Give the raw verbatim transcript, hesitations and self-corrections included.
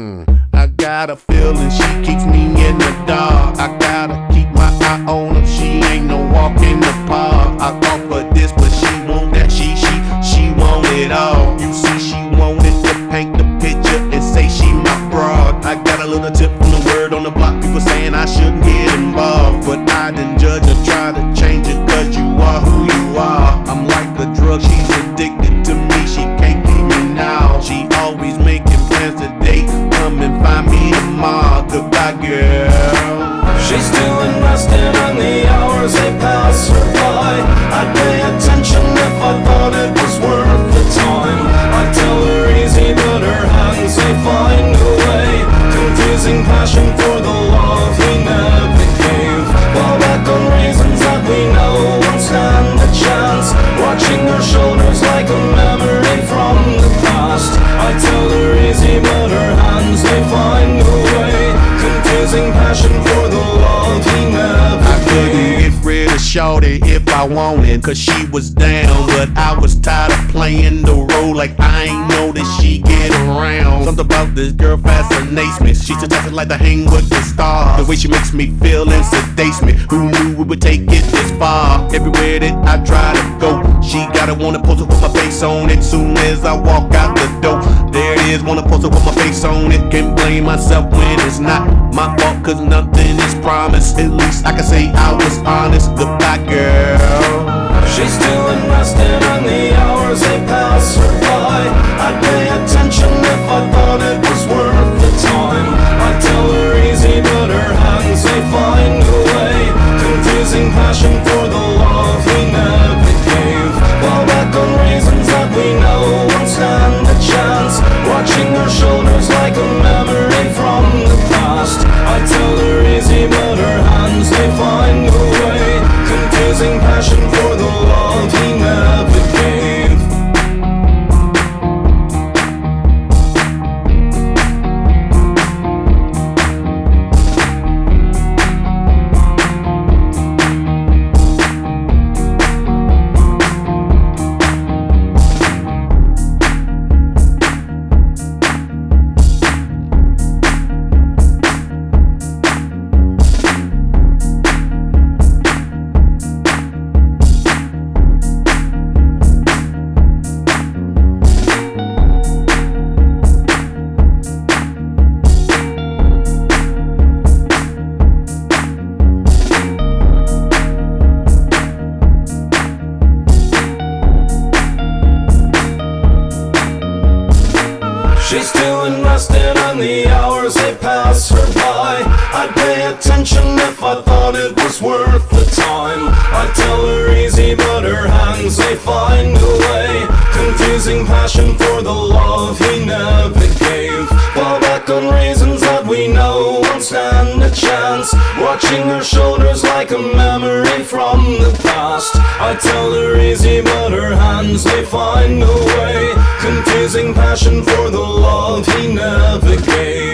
I got a feeling she keeps me in the dark. I gotta keep my eye on her, she ain't no walk in the park. I offer this, but she want that, she, she, she want it all. You see, she wanted to paint the picture and say she my broad. I got a little tip from the word on the block, people saying I shouldn't get involved, but I didn't judge her, try to change it, cause you are who you are. I'm like a drug, she's addicted to me, she can't leave me now. She always making plans to date, come and find me tomorrow. Goodbye, girl. She's still invested and the hours they pass her by. I'd pay attention if I thought it was worth the time. I tell her easy, but her hands they find a way. Confusing passion for the love he never gave. Fall back on reasons that we know won't stand a chance. Watching her shoulders like a memory from the past. I tell her easy, but her hands they find a way. Confusing passion for the love he never I couldn't gave. get rid of shorty if I wanted, cause she was down, but I was tired of playing the role like I ain't know that she get around. Something about this girl fascinates me, she's the type that like to hang with the stars. The way she makes me feel and sedates me, who knew we would take it this far? Everywhere that I try to go, she gotta wanna pose it with my face on it. Soon as I walk out the door, there it is, wanna pose it with my face on it. Can't blame myself when it's not my fault, cause nothing is promised. At least I can say I was honest. Goodbye, girl. She's still invested and the hours they pass her by. I'd pay attention if I thought it was worth the time. I tell her easy, but her hands they find a way. Confusing passion for the love he never gave. Fall back on reasons that we know won't stand a chance. Watching her shoulders like a memory from the past. I tell her easy, but her hands they find a way. Confusing passion for the love he never gave. She's still invested and the hours they pass her by. I'd pay attention if I thought it was worth the time. I tell her easy, but her hands they find a way. Confusing passion for the love he never gave. Fall back on reasons that we know won't stand a chance. Watching her shoulders like a memory from the past. I tell her easy, but her hands they find a way. Confusing passion for the love he never gave.